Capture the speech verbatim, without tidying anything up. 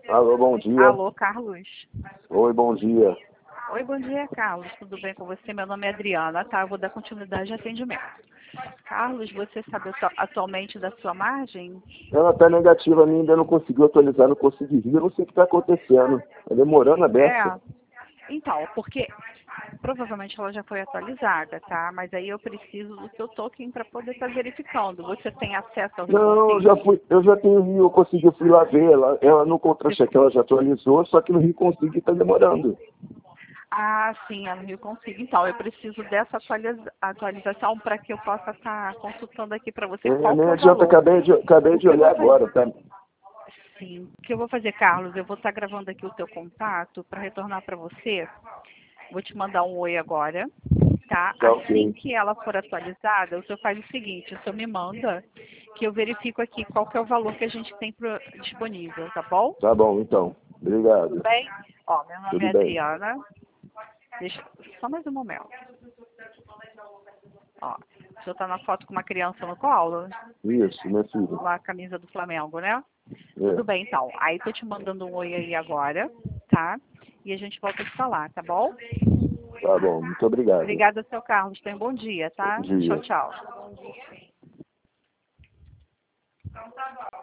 Alô, bom dia. Alô, Carlos. Oi, bom dia. Oi, bom dia, Carlos. Tudo bem com você? Meu nome é Adriana, tá? Eu vou dar continuidade ao atendimento. Carlos, você sabe atu- atualmente da sua margem? Ela tá negativa, a minha ainda não conseguiu atualizar, não consegui rir, eu não sei o que está acontecendo. Tá demorando a beça. É. Então, porque provavelmente ela já foi atualizada, tá? Mas aí eu preciso do seu token para poder estar verificando. Você tem acesso ao Rio Não, eu Consigo? já fui, eu já tenho Rio, eu consegui, eu fui lá ver, ela, ela no contra-cheque ela já atualizou, só que no Rio Consigo está demorando. Ah, sim, é no Rio Consigo. Então, eu preciso dessa atualiza- atualização para que eu possa estar consultando aqui para você É, qual que nem é o adianta, valor. acabei de, acabei O de que eu olhar vou fazer? agora, tá? Sim. O que eu vou fazer, Carlos? Eu vou estar gravando aqui o teu contato para retornar para você. Vou te mandar um oi agora, tá? Tá Assim ok. que ela for atualizada, o senhor faz o seguinte, o senhor me manda que eu verifico aqui qual que é o valor que a gente tem pro- disponível, tá bom? Tá bom, então. Tudo Obrigado. bem? Ó, meu nome é Tudo bem. Adriana. Deixa, só mais um momento. Ó, o senhor tá na foto com uma criança no colo, Isso, minha filha. com a camisa do Flamengo, né? Tudo É, bem, então. Aí tô te mandando um oi aí agora, tá? E a gente volta a se falar, tá bom? tá bom, muito obrigado. Obrigada, seu Carlos. Tenha um bom dia, Bom tá? Tchau, dia. tchau.